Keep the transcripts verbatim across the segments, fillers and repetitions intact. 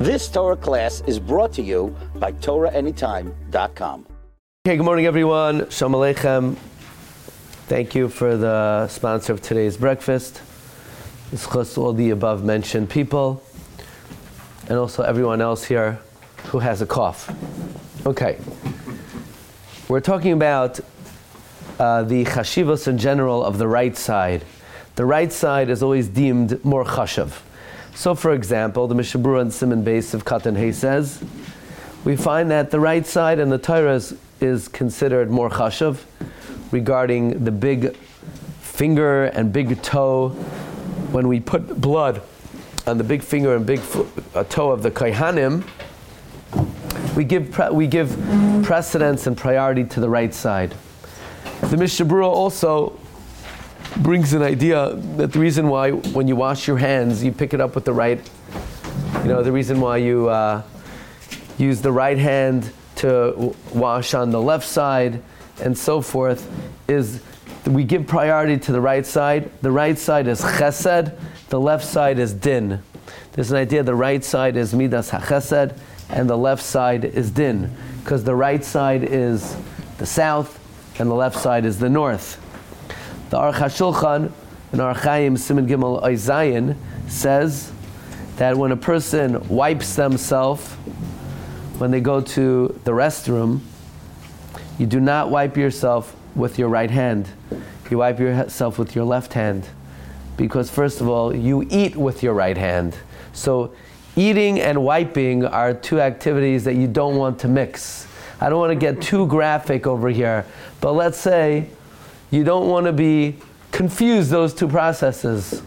This Torah class is brought to you by Torah Anytime dot com. Okay, good morning everyone. Shalom Aleichem. Thank you for the sponsor of today's breakfast. It's close to all the above mentioned people and also everyone else here who has a cough. Okay. We're talking about uh, the chashivos in general of the right side. The right side is always deemed more chashav. So, for example, the Mishnah Berurah and Siman Beis of Katan Hay says, we find that the right side in the Torah is, is considered more chashav regarding the big finger and big toe. When we put blood on the big finger and big fo- uh, toe of the Kohanim, we give pre- we give precedence and priority to the right side. The Mishnah Berurah also brings an idea that the reason why when you wash your hands you pick it up with the right, you know, the reason why you uh, use the right hand to w- wash on the left side and so forth is that we give priority to the right side. The right side is chesed, the left side is din. There's an idea the right side is midas hachesed and the left side is din, because the right side is the south and the left side is the north. The Aruch HaShulchan in Orach Chaim Siman Gimel Oy Zayin says that when a person wipes themselves when they go to the restroom, you do not wipe yourself with your right hand. You wipe yourself with your left hand, because first of all, you eat with your right hand. So eating and wiping are two activities that you don't want to mix. I don't want to get too graphic over here, but let's say you don't want to be confuse those two processes.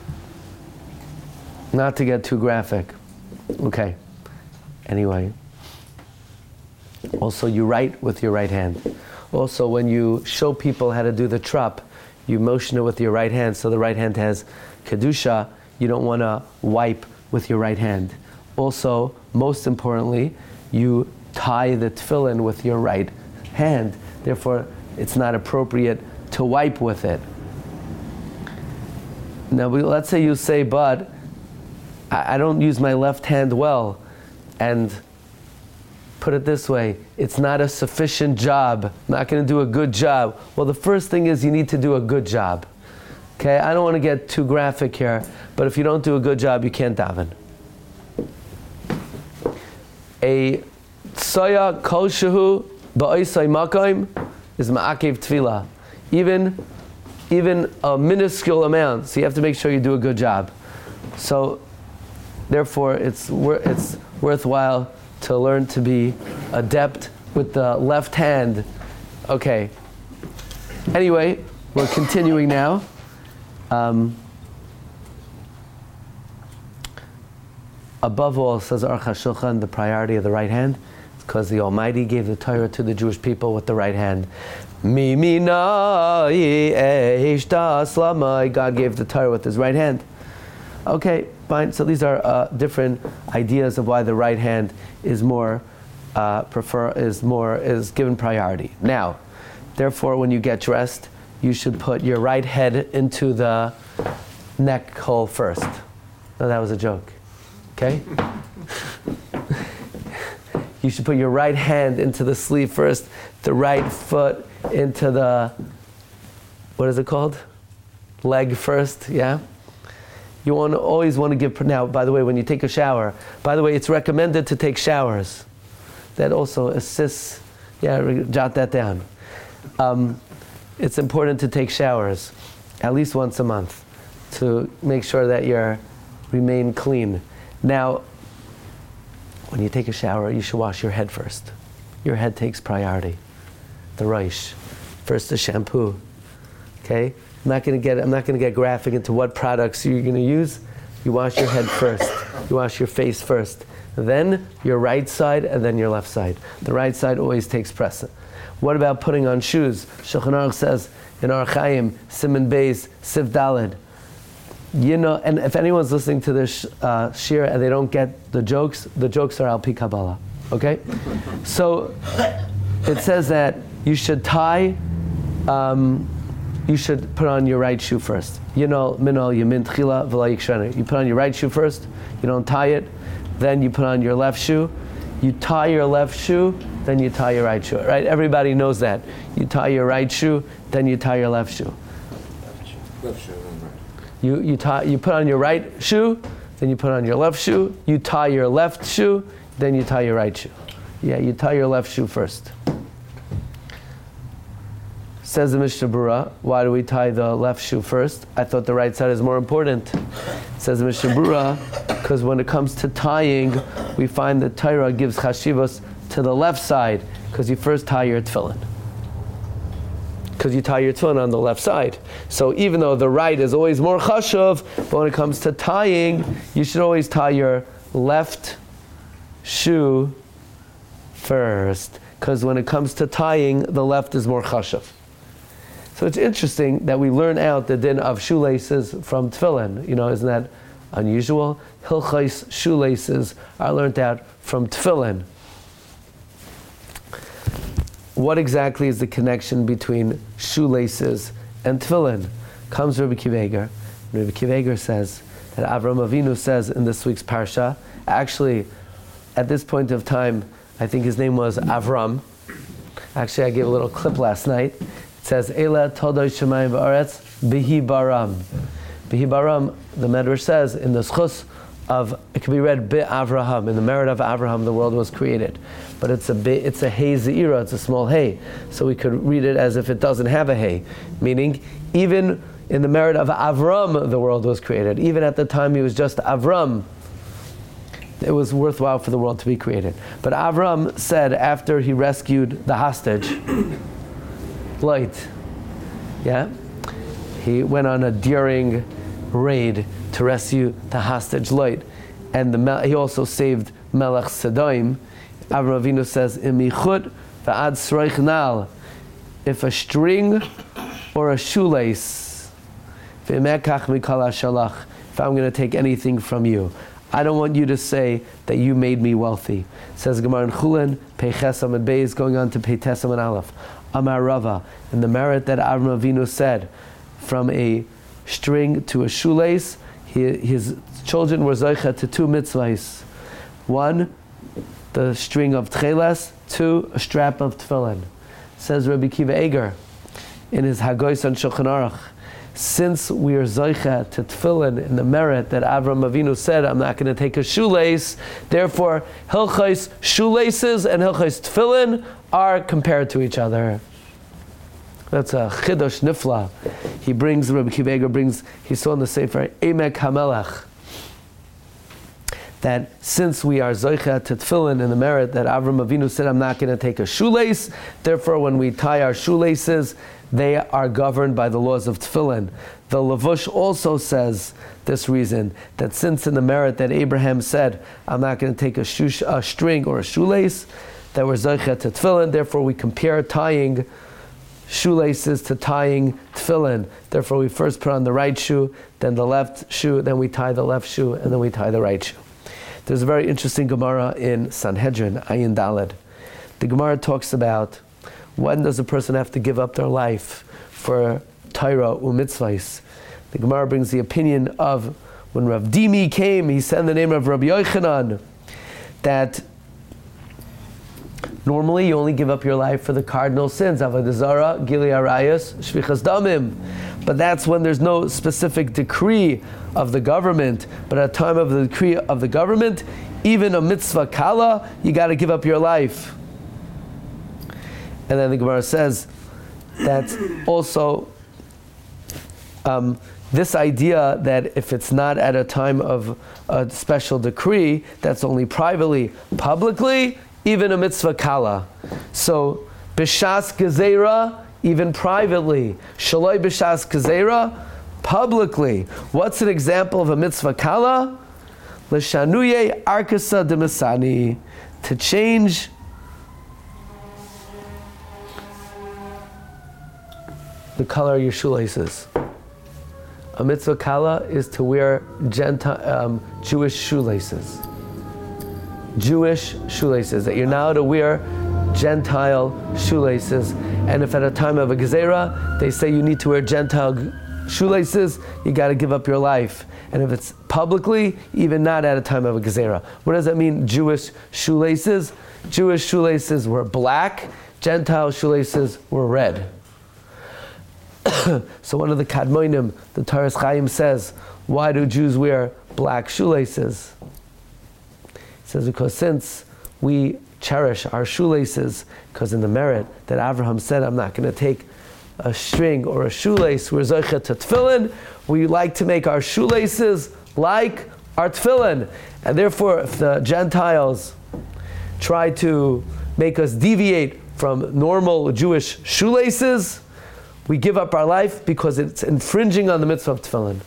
Not to get too graphic. Okay. Anyway. Also, you write with your right hand. Also, when you show people how to do the trop, you motion it with your right hand, so the right hand has kedusha. You don't want to wipe with your right hand. Also, most importantly, you tie the tefillin with your right hand. Therefore, it's not appropriate to wipe with it. Now, we, let's say you say, but I, I don't use my left hand well, and put it this way, it's not a sufficient job. I'm not going to do a good job. Well, the first thing is you need to do a good job. Okay, I don't want to get too graphic here, but if you don't do a good job, you can't daven. A soya kol shehu ba'osay makom is ma'akev tefillah. Even, even a minuscule amount, so you have to make sure you do a good job. So, therefore, it's wor- it's worthwhile to learn to be adept with the left hand. Okay. Anyway, we're continuing now. Um, above all, says Aruch HaShulchan, the priority of the right hand is because the Almighty gave the Torah to the Jewish people with the right hand. God gave the Torah with his right hand. Okay, fine. So these are uh, different ideas of why the right hand is more uh, prefer is more is given priority. Now, therefore, when you get dressed, you should put your right head into the neck hole first. No, that was a joke. Okay. You should put your right hand into the sleeve first, the right foot into the, what is it called? Leg first, yeah? You want to always want to give, now, by the way, when you take a shower, by the way, it's recommended to take showers. That also assists, yeah, jot that down. Um, it's important to take showers at least once a month to make sure that you remain clean. Now, when you take a shower, you should wash your head first. Your head takes priority. The Rosh. First the shampoo. Okay? I'm not going to get I'm not going to get graphic into what products you're going to use. You wash your head first. You wash your face first. Then your right side and then your left side. The right side always takes precedence. What about putting on shoes? Shulchan Aruch says in Orach Chaim, Siman Beis, Siv Daled. You know, and if anyone's listening to this uh, shir and they don't get the jokes, the jokes are al pi Kabbalah. Okay? So it says that you should tie, um, you should put on your right shoe first. You know, minol yamin tchila v'la yikshana. You put on your right shoe first, you don't tie it, then you put on your left shoe. You tie your left shoe, then you tie your right shoe. Right? Everybody knows that. You tie your right shoe, then you tie your left shoe. Left shoe, then right. You you tie you put on your right shoe, then you put on your left shoe. You tie your left shoe, then you tie your right shoe. Yeah, you tie your left shoe first. Says the Mishnah Berurah, why do we tie the left shoe first? I thought the right side is more important. Says the Mishnah Berurah, because when it comes to tying, we find that Torah gives chashivos to the left side, because you first tie your tefillin. Because you tie your tefillin on the left side. So even though the right is always more chashuv, but when it comes to tying, you should always tie your left shoe first. Because when it comes to tying, the left is more chashuv. So it's interesting that we learn out the din of shoelaces from tefillin. You know, isn't that unusual? Hilchos shoelaces are learned out from tefillin. What exactly is the connection between shoelaces and tefillin? Comes Rabbi Akiva Eiger. Rabbi Akiva Eiger says that Avraham Avinu says in this week's parsha, actually, at this point of time, I think his name was Avram. Actually, I gave a little clip last night. It says, Eila Todai Shemayim V'aretz Bihi Baram. Bihi Baram, the Medrash says, in the schus of, it can be read Bi Avraham, in the merit of Avraham the world was created. But it's a bi, it's a hey zeira, it's a small hey. So we could read it as if it doesn't have a hey. Meaning, even in the merit of Avram the world was created. Even at the time he was just Avram, it was worthwhile for the world to be created. But Avram said after he rescued the hostage, Light, yeah? He went on a daring raid to rescue the hostage Light. And the, he also saved Melech Sedaim. Avraham Avinu says, Imichut va'ad sroich nal. If a string or a shoelace, v'imekach mikal hashalach, if I'm going to take anything from you, I don't want you to say that you made me wealthy. Says Gemara in Chulin, Pei Ches Amud Beis, going on to Pei Tes Amud Aleph. Amar Rava, in the merit that Avraham Avinu said, from a string to a shoelace, he, his children were zoicha to two mitzvahs. One, the string of tcheles, two, a strap of tefillin. Says Rabbi Akiva Eiger in his Hagoyos on Shulchan Aruch, since we are zoicha to tefillin in the merit that Avraham Avinu said, I'm not going to take a shoelace, therefore hilchos shoelaces and hilchos tefillin are compared to each other. That's a chidosh nifla. He brings, Rabbi Akiva Eiger brings, he saw in the Sefer Emek HaMelech, that since we are zoicha to tefillin in the merit that Avraham Avinu said, I'm not going to take a shoelace, therefore when we tie our shoelaces, they are governed by the laws of tefillin. The Lavush also says this reason, that since in the merit that Abraham said, I'm not going to take a, shoe, a string or a shoelace, that we're zoicha to tefillin, therefore we compare tying shoelaces to tying tefillin. Therefore we first put on the right shoe, then the left shoe, then we tie the left shoe, and then we tie the right shoe. There's a very interesting Gemara in Sanhedrin, Ayin Daled. The Gemara talks about when does a person have to give up their life for Torah or mitzvahs. The Gemara brings the opinion of when Rav Dimi came, he said in the name of Rabbi Yochanan that normally you only give up your life for the cardinal sins, Avodah Zarah, Gilui Arayos, Shvichas Damim. But that's when there's no specific decree of the government. But at the time of the decree of the government, even a mitzvah kala, you got to give up your life. And then the Gemara says that also um, this idea that if it's not at a time of a special decree, that's only privately, publicly, even a mitzvah kala. So, b'shas gezerah, even privately. Shaloi b'shas gezerah, publicly. What's an example of a mitzvah kala? L'shanuye arkasa demasani, to change the color of your shoelaces. A mitzvah kala is to wear Gentile, um, Jewish shoelaces. Jewish shoelaces, that you're now to wear Gentile shoelaces. And if at a time of a gezerah, they say you need to wear Gentile shoelaces, you got to give up your life. And if it's publicly, even not at a time of a gezerah. What does that mean, Jewish shoelaces? Jewish shoelaces were black, Gentile shoelaces were red. So one of the Kadmonim, the Taras Chaim says, why do Jews wear black shoelaces? He says, because since we cherish our shoelaces, because in the merit that Avraham said, I'm not going to take a string or a shoelace, we're zocheh to tefillin, we like to make our shoelaces like our tefillin. And therefore, if the Gentiles try to make us deviate from normal Jewish shoelaces, we give up our life because it's infringing on the mitzvah of tefillin.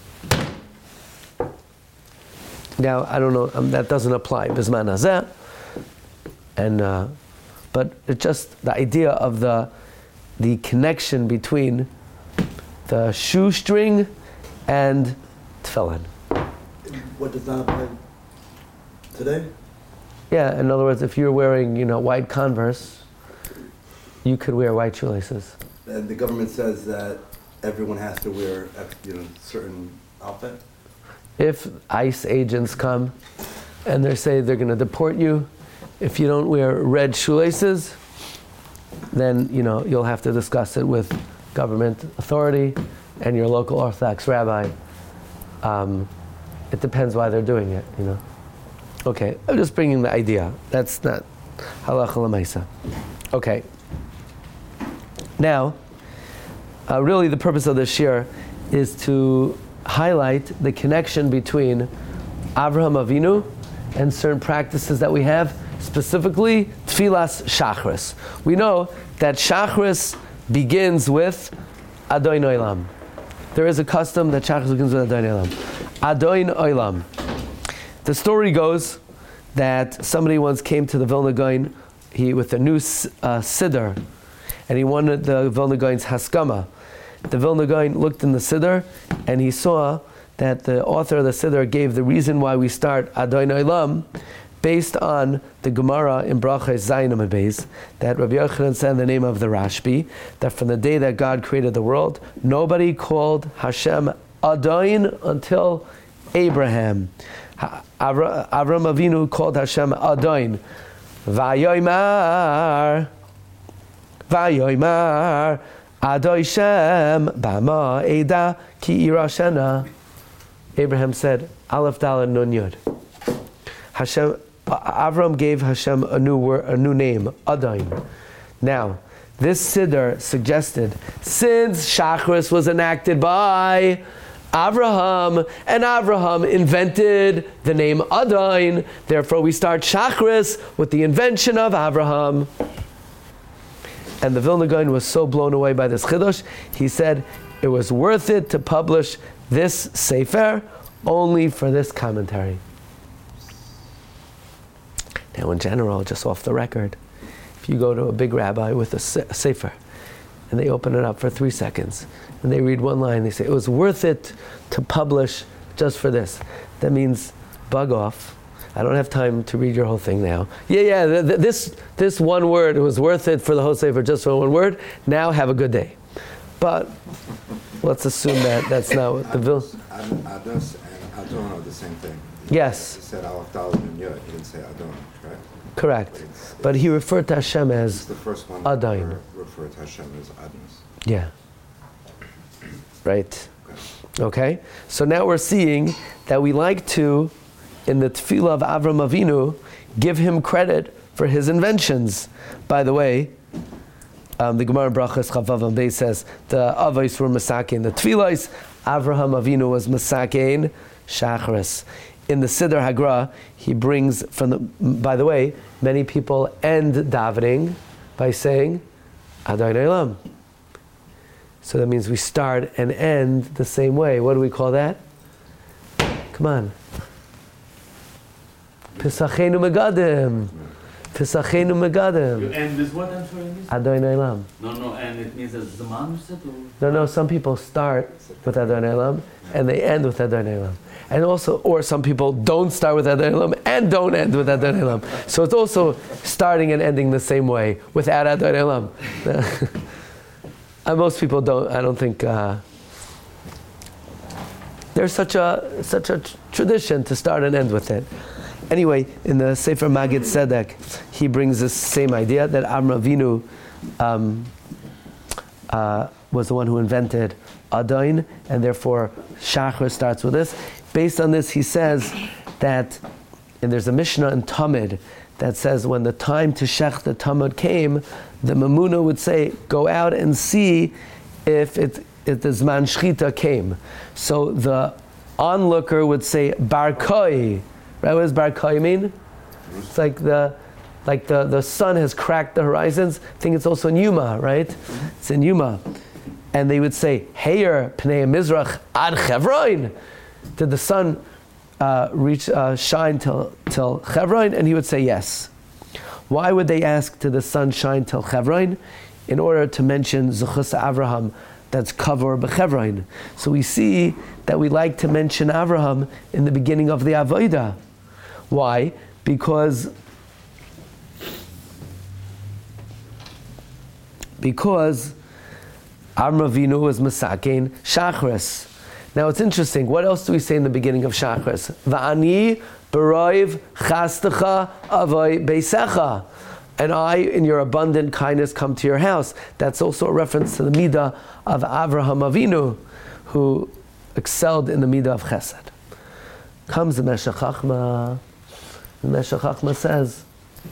Now, I don't know, um, that doesn't apply. Bizman hazeh. And, uh, but it's just the idea of the the connection between the shoestring and tefillin. What does that apply today? Yeah, in other words, if you're wearing, you know, white Converse, you could wear white shoelaces. And the government says that everyone has to wear a you know, certain outfit? If ICE agents come and they say they're going to deport you, if you don't wear red shoelaces, then, you know, you'll have to discuss it with government authority and your local Orthodox rabbi. Um, it depends why they're doing it, you know. Okay, I'm just bringing the idea. That's not halacha l'maisa. Okay. Now, uh, really the purpose of this shir is to highlight the connection between Avraham Avinu and certain practices that we have, specifically Tfilas Shachris. We know that Shachris begins with Adoin Olam. There is a custom that Shachris begins with Adoin Olam. Adoin Olam. The story goes that somebody once came to the Vilna Gaon he, with a new uh, siddur, and he wanted the Vilna Gaon's haskama. The Vilna Gaon looked in the siddur, and he saw that the author of the siddur gave the reason why we start Adoin Olam based on the Gemara in Brachos Zayin Amud Beis, that Rabbi Yochanan said in the name of the Rashbi, that from the day that God created the world, nobody called Hashem Adoin until Abraham. Avram Avinu called Hashem Adoin. Vayoymar, Vayoymar, Adoi Shem, Bama Eda Ki Irashena. Abraham said, Aleph Dalet Nun Yud. Hashem, Avram gave Hashem a new word, a new name, Adoin. Now, this siddur suggested, since Shachris was enacted by Avraham, and Avraham invented the name Adoin, therefore we start Shachris with the invention of Avraham. And the Vilna Gaon was so blown away by this chiddush, he said it was worth it to publish this sefer only for this commentary. Now, in general, just off the record, if you go to a big rabbi with a sefer and they open it up for three seconds and they read one line, they say, it was worth it to publish just for this. That means bug off. I don't have time to read your whole thing now. Yeah, yeah, th- th- this this one word, it was worth it for the whole sefer just for one word. Now have a good day. But let's assume that that's not what the vil. Ados and Adon are the same thing. Yes. He said Aleph Dalet Nun Yud. He didn't say Adon, correct? Correct. But, it's, but he referred to Hashem it's as the first one Adoin. that referred to Hashem as Adnos. Yeah. Right. Okay. So now we're seeing that we like to, in the tefillah of Avram Avinu, give him credit for his inventions. By the way, um, the Gemara Brachos Chavav Amud Beis says the Avos were masakein the tefillahs. Avraham Avinu was masakein Shachris. In the Siddur Hagra, he brings from the. By the way, many people end davening by saying Adoin Olam. So that means we start and end the same way. What do we call that? Come on. Pesachenu Megadim. Pesachenu Megadim. You end with what? I'm sorry. Adoin Olam. No, no, and it means that Zaman said or? No, no. Some people start with Adoin Olam and they end with Adoin Olam. And also, or some people don't start with Adoin Olam and don't end with Adoin Olam. So it's also starting and ending the same way without Adoin Olam. And most people don't. I don't think uh, there's such a such a tradition to start and end with it. Anyway, in the Sefer Magid Tzedek, he brings this same idea that Avram Avinu um, uh, was the one who invented Adain, and therefore Shachar starts with this. Based on this, he says that, and there's a Mishnah in Tamid that says when the time to Shech the Tamud came, the Mamuna would say, go out and see if it if the Zman Shchita came. So the onlooker would say Bar Koi. Right? What does Bar Koi mean? It's like the like the, the sun has cracked the horizons. I think it's also in Yuma, right? It's in Yuma. And they would say, Heyer Pnei Mizrach Ad Chevron. Did the sun uh, reach uh, shine till till Chevron? And he would say yes. Why would they ask, did the sun shine till Chevron? In order to mention Zechus Avraham, that's Kavor B'Chevron. So we see that we like to mention Avraham in the beginning of the Avodah. Why? Because because Avram Avinu was Masakein Shachris. Now it's interesting. What else do we say in the beginning of Shachris? Va'ani b'roiv chastecha avoi beisecha. And I, in your abundant kindness, come to your house. That's also a reference to the Midah of Avraham Avinu, who excelled in the Midah of Chesed. Comes the Meshech Chachma. The Meshech Chachma says,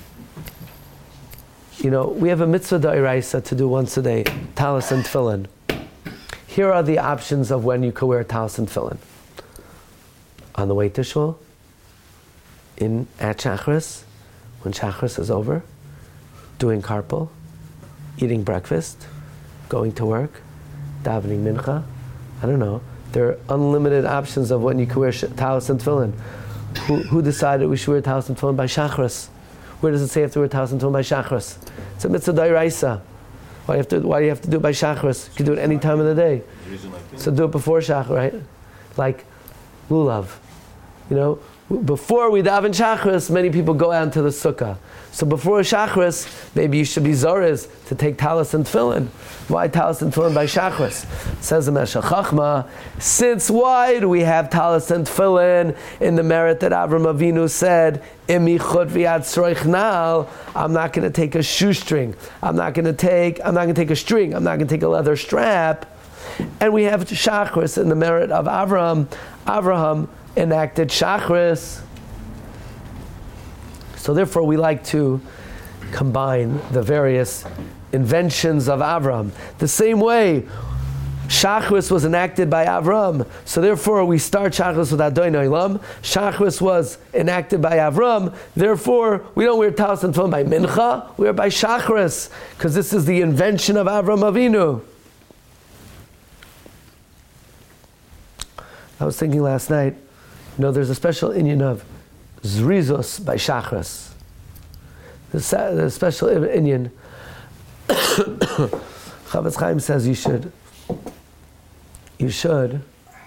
you know, we have a mitzvah d'oraisa to do once a day, talis and tefillin. Here are the options of when you could wear talis and tefillin. On the way to shul, in at Shachris, when Shachris is over, doing carpal, eating breakfast, going to work, davening mincha. I don't know. There are unlimited options of when you could wear sh- talis and tefillin. Who, who decided we should wear talis and tefillin by Shachris? Where does it say you have to wear talis and tefillin by Shachris? It's a mitzvah d'oraisa. Why do you have to? Why do you have to do it by Shachris? You can do it any time of the day. So do it before Shachris, right? Like lulav, you know. Before we daven Shachris, many people go out into the sukkah. So before Shachris, maybe you should be Zorez to take talis and tefillin. Why talis and tefillin by Shachris? Says the Meshech Chachma, since why do we have talis and tefillin in the merit that Avram Avinu said, Imi chut v'yad tzroichnal, I'm not going to take a shoestring. I'm not going to take, I'm not going to take a string. I'm not going to take a leather strap. And we have Shachris in the merit of Avram. Avraham enacted Shachris. So therefore we like to combine the various inventions of Avram. The same way Shachris was enacted by Avram, so therefore we start Shachris with Adonai Olam. Shachris was enacted by Avram, therefore we don't wear talis and tefillin by Mincha, we wear by Shachris, because this is the invention of Avram Avinu. I was thinking last night, you know, there's a special inyan of Zrizos by Shachris. The, the special inyan, Chavetz Chaim says you should, you should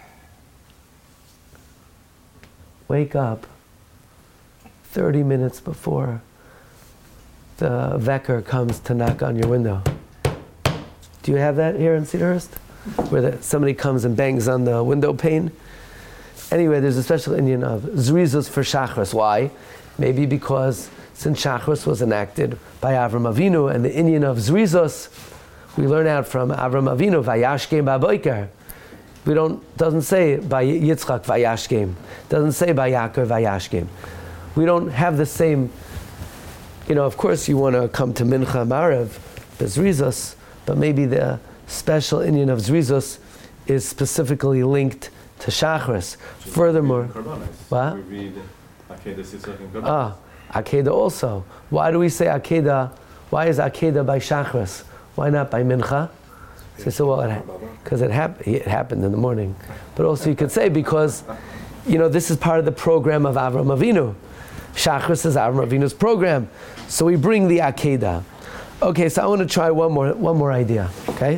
wake up thirty minutes before the vecker comes to knock on your window. Do you have that here in Cedarhurst? Where the, somebody comes and bangs on the window pane? Anyway, there's a special inyan of Zrizos for Shachris. Why? Maybe because since Shachris was enacted by Avram Avinu, and the inyan of Zrizos, we learn out from Avram Avinu, Vayashkem ba'boiker. We don't, doesn't say by Yitzchak Vayashkem. Doesn't say by Yaakov Vayashkem. We don't have the same, you know, of course you want to come to Mincha Marav, the Zrizos, but maybe the special inyan of Zrizos is specifically linked to Shachris. Furthermore, what? We read Akedah Sitzach in Korbanos. Ah, Akedah also. Why do we say Akedah? Why is Akedah by Shachris? Why not by Mincha? So, so well, because it, hap- it happened in the morning. But also you could say because, you know, this is part of the program of Avram Avinu. Shachris is Avram Avinu's program. So we bring the Akedah. Okay, so I want to try one more one more idea, okay?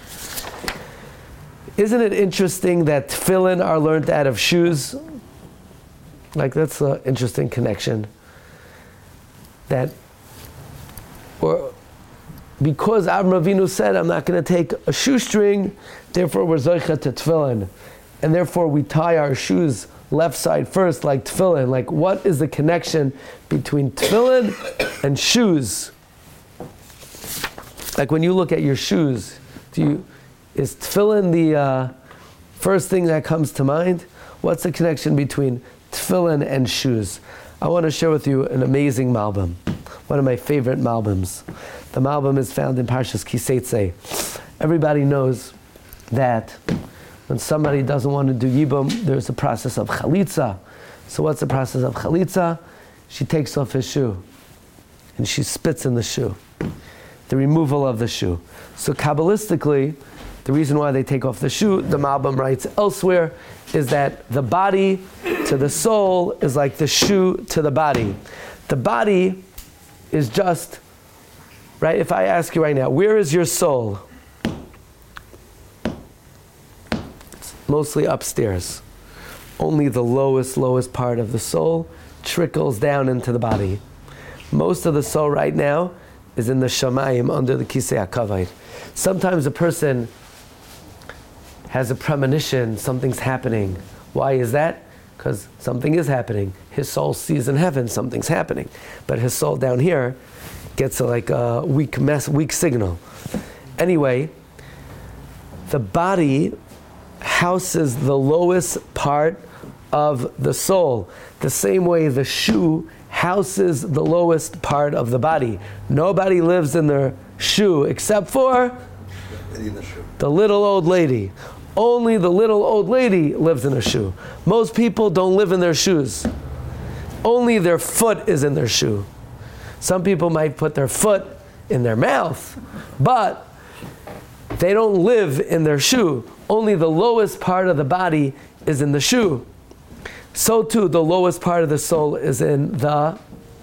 Isn't it interesting that tefillin are learned out of shoes? Like, that's an interesting connection. That, or because Avram Avinu said, I'm not going to take a shoestring, therefore we're zoicha to tefillin. And therefore we tie our shoes left side first, like tefillin. Like, what is the connection between tefillin and shoes? Like, when you look at your shoes, do you is tefillin the uh, first thing that comes to mind? What's the connection between tefillin and shoes? I want to share with you an amazing Malbim, one of my favorite Malbims. The Malbim is found in Parshas Kiseitze. Everybody knows that when somebody doesn't want to do Yibum, there's a process of Chalitza. So what's the process of Chalitza? She takes off his shoe and she spits in the shoe. The removal of the shoe. So Kabbalistically, the reason why they take off the shoe, the Malbim writes elsewhere, is that the body to the soul is like the shoe to the body. The body is just, right? If I ask you right now, where is your soul? It's mostly upstairs. Only the lowest, lowest part of the soul trickles down into the body. Most of the soul right now is in the Shamayim under the Kisei HaKavod. Sometimes a person has a premonition, something's happening. Why is that? Because something is happening. His soul sees in heaven something's happening. But his soul down here gets a, like a weak mess, weak signal. Anyway, the body houses the lowest part of the soul. The same way the shoe houses the lowest part of the body. Nobody lives in their shoe except for the little old lady. Only the little old lady lives in a shoe. Most people don't live in their shoes. Only their foot is in their shoe. Some people might put their foot in their mouth, but they don't live in their shoe. Only the lowest part of the body is in the shoe. So too, the lowest part of the soul is in the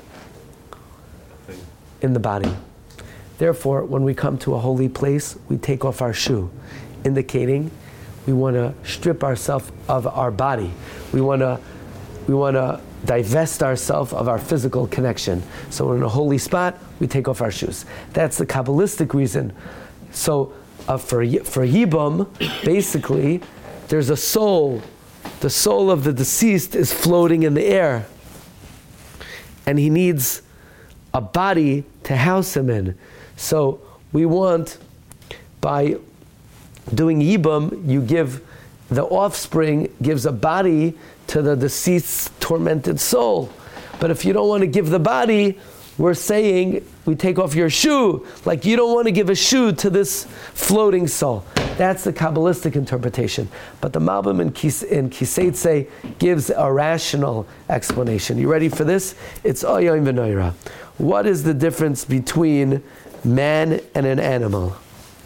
in the body. Therefore, when we come to a holy place, we take off our shoe, indicating we want to strip ourselves of our body. We want to we want to divest ourselves of our physical connection. So in a holy spot, we take off our shoes. That's the Kabbalistic reason. So uh, for for Yibum, basically, there's a soul. The soul of the deceased is floating in the air. And he needs a body to house him in. So we want, by doing Yibum, you give, the offspring gives a body to the deceased's tormented soul. But if you don't want to give the body, we're saying we take off your shoe. Like you don't want to give a shoe to this floating soul. That's the Kabbalistic interpretation. But the Malbim in, Kis, in Kiseitze gives a rational explanation. You ready for this? It's Oyoim V'Noira. What is the difference between man and an animal?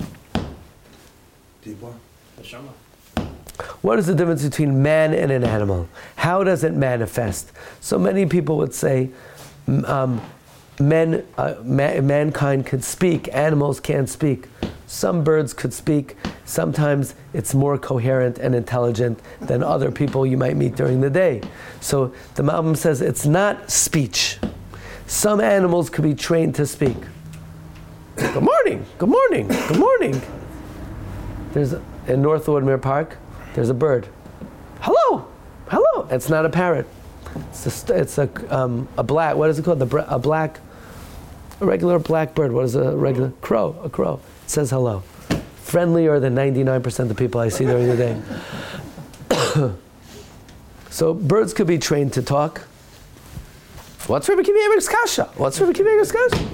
What is the difference between man and an animal? How does it manifest? So many people would say, um, men, uh, ma- mankind could speak, animals can't speak. Some birds could speak. Sometimes it's more coherent and intelligent than other people you might meet during the day. So the Malbim says it's not speech. Some animals could be trained to speak. Good morning, good morning, good morning. There's a, in North Woodmere Park, there's a bird. Hello, hello. It's not a parrot. It's a, it's a, um, a black, what is it called? The, a black, a regular black bird. What is a regular? Crow, a crow. It says hello. Friendlier than ninety-nine percent of the people I see during the day. So birds could be trained to talk. What's Rebbe Kiva Kasha? What's Rebbe Kiva Kasha?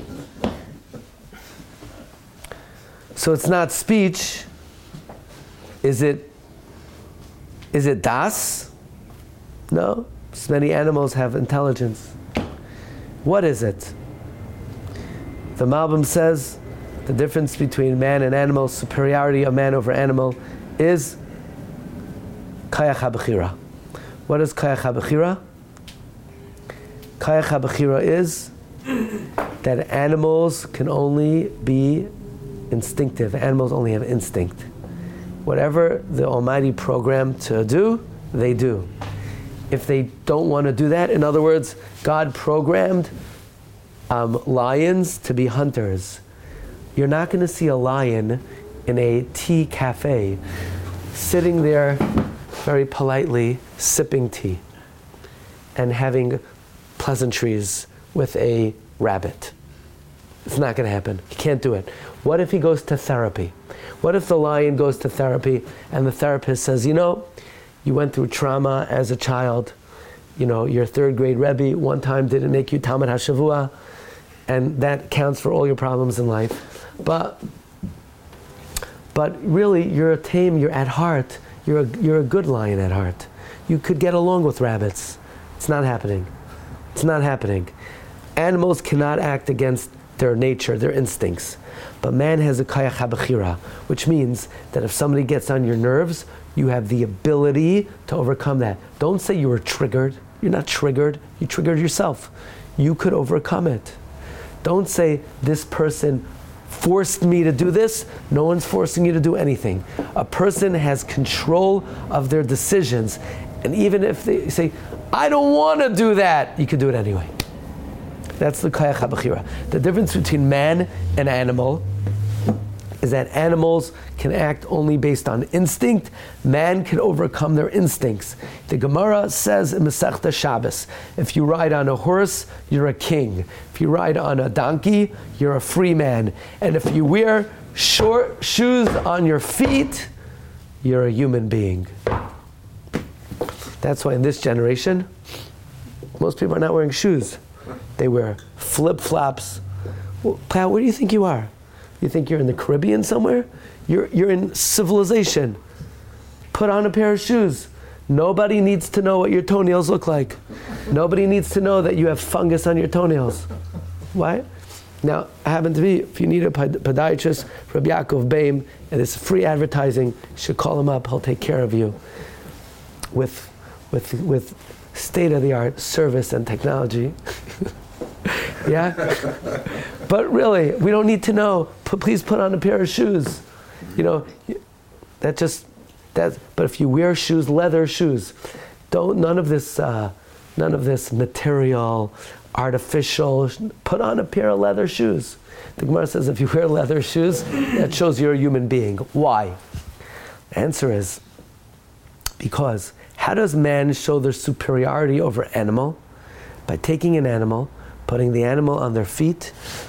So it's not speech. Is it? Is it das? No. Many animals have intelligence. What is it? The Malbim says the difference between man and animal, superiority of man over animal, is Kayach HaBechira. What is Kayach HaBechira? Kayach HaBechira is that animals can only be instinctive. Animals only have instinct. Whatever the Almighty programmed to do, they do. If they don't want to do that, in other words, God programmed um, lions to be hunters. You're not going to see a lion in a tea cafe sitting there very politely sipping tea and having pleasantries with a rabbit. It's not going to happen. He can't do it. What if he goes to therapy? What if the lion goes to therapy and the therapist says, you know, you went through trauma as a child, you know, your third grade Rebbe one time didn't make you Talmud HaShavua, and that counts for all your problems in life. But but really, you're a tame, you're at heart, you're a, you're a good lion at heart. You could get along with rabbits. It's not happening. It's not happening. Animals cannot act against their nature, their instincts. But man has a kayach habachira, which means that if somebody gets on your nerves, you have the ability to overcome that. Don't say you were triggered. You're not triggered. You triggered yourself. You could overcome it. Don't say this person forced me to do this. No one's forcing you to do anything. A person has control of their decisions. And even if they say, I don't want to do that, you could do it anyway. That's the kayach habachira. The difference between man and animal is that animals can act only based on instinct. Man can overcome their instincts. The Gemara says in Masechta Shabbos, if you ride on a horse, you're a king. If you ride on a donkey, you're a free man. And if you wear short shoes on your feet, you're a human being. That's why in this generation, most people are not wearing shoes. They wear flip-flops. Well, pal, where do you think you are? You think you're in the Caribbean somewhere? You're, you're in civilization. Put on a pair of shoes. Nobody needs to know what your toenails look like. Nobody needs to know that you have fungus on your toenails. Why? Now, I happen to be, if you need a podiatrist, Rabbi Yaakov Baim, and it's free advertising, you should call him up. He'll take care of you with, with, with state-of-the-art service and technology. Yeah? But really, we don't need to know. P- please put on a pair of shoes. You know, that just, that. But if you wear shoes, leather shoes, don't, none of this, uh, none of this material, artificial, put on a pair of leather shoes. The Gemara says if you wear leather shoes, that shows you're a human being. Why? The answer is, because how does man show their superiority over animal? By taking an animal, putting the animal on their feet,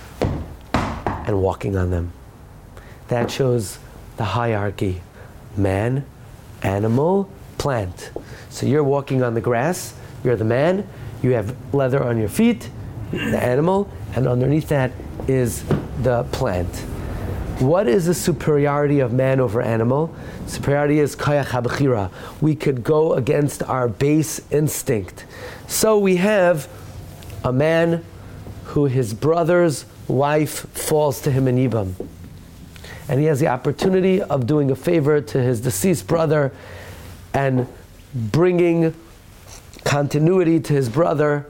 and walking on them. That shows the hierarchy. Man, animal, plant. So you're walking on the grass, you're the man, you have leather on your feet, the animal, and underneath that is the plant. What is the superiority of man over animal? Superiority is kayach habachira. We could go against our base instinct. So we have a man who his brother's wife falls to him in Yibam. And he has the opportunity of doing a favor to his deceased brother and bringing continuity to his brother,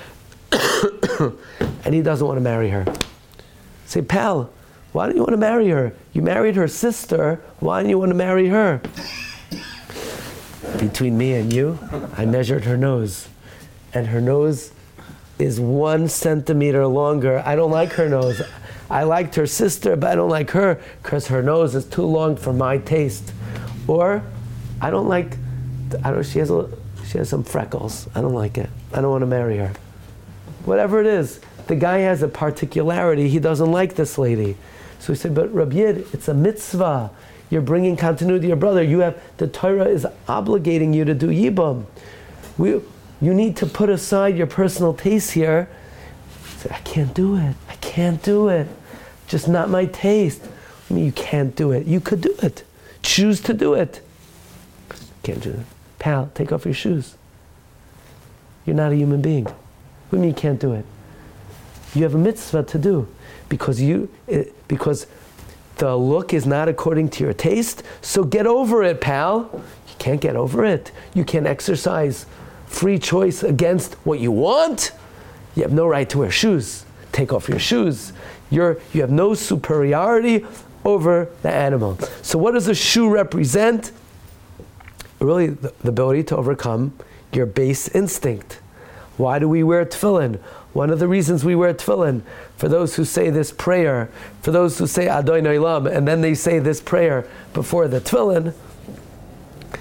and he doesn't want to marry her. Say, pal, why don't you want to marry her? You married her sister, why don't you want to marry her? Between me and you, I measured her nose, and her nose is one centimeter longer. I don't like her nose. I liked her sister, but I don't like her because her nose is too long for my taste. Or, I don't like, I don't. She has a, she has some freckles. I don't like it. I don't want to marry her. Whatever it is, the guy has a particularity. He doesn't like this lady. So he said, but Rabbi Yid, it's a mitzvah. You're bringing continuity to your brother. You have, the Torah is obligating you to do yibam. We, you need to put aside your personal taste here. He said, I can't do it. I can't do it. Just not my taste. I mean, you can't do it. You could do it. Choose to do it. Can't do it. Pal, take off your shoes. You're not a human being. What do you mean you can't do it? You have a mitzvah to do. Because you, it, because the look is not according to your taste, so get over it, pal. You can't get over it. You can't exercise free choice against what you want. You have no right to wear shoes. Take off your shoes. You're, you have no superiority over the animal. So what does a shoe represent? Really, the, the ability to overcome your base instinct. Why do we wear tefillin? One of the reasons we wear tefillin, for those who say this prayer, for those who say Adonai Olam, and then they say this prayer before the tefillin,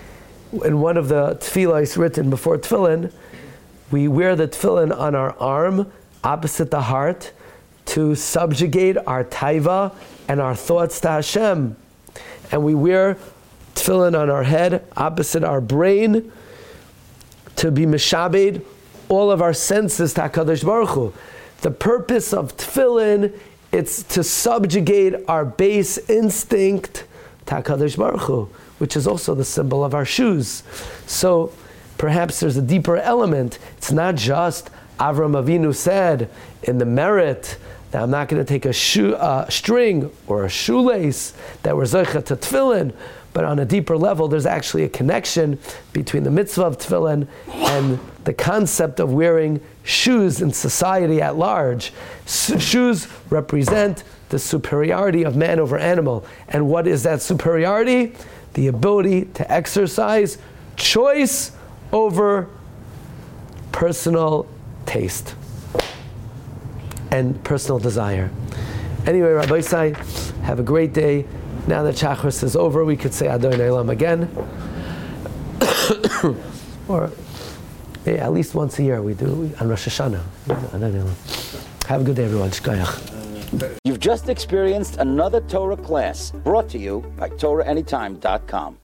in one of the tefillos written before tefillin, we wear the tefillin on our arm, opposite the heart, to subjugate our taiva and our thoughts to Hashem. And we wear tefillin on our head, opposite our brain, to be mishabed all of our senses to HaKadosh Baruch Hu. The purpose of tefillin, it's to subjugate our base instinct to HaKadosh Baruch Hu, which is also the symbol of our shoes. So perhaps there's a deeper element. It's not just Avram Avinu said in the merit that I'm not going to take a shoe, uh, string or a shoelace that we're zocheh to tefillin, but on a deeper level, there's actually a connection between the mitzvah of tefillin and the concept of wearing shoes in society at large. S- shoes represent the superiority of man over animal. And what is that superiority? The ability to exercise choice over personal taste and personal desire. Anyway, Rabbi Isai, have a great day. Now that Shachris is over, we could say Adonai Olam again. Or yeah, at least once a year we do on Rosh Hashanah. Adonai Olam. Have a good day, everyone. Shkoyach. You've just experienced another Torah class brought to you by Torah Anytime dot com.